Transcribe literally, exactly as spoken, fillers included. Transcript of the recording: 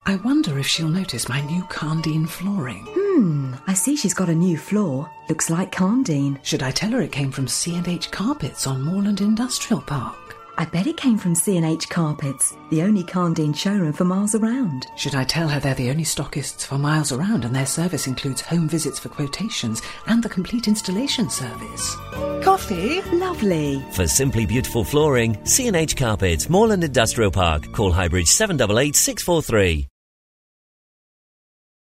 I wonder if she'll notice my new Candine flooring. Hmm, I see she's got a new floor. Looks like Candine. Should I tell her it came from C and H Carpets on Moorland Industrial Park? I bet it came from C and H Carpets, the only Candine showroom for miles around. Should I tell her they're the only stockists for miles around and their service includes home visits for quotations and the complete installation service? Coffee? Lovely. For simply beautiful flooring, C and H Carpets, Moorland Industrial Park. Call Highbridge seven eight eight, six four three.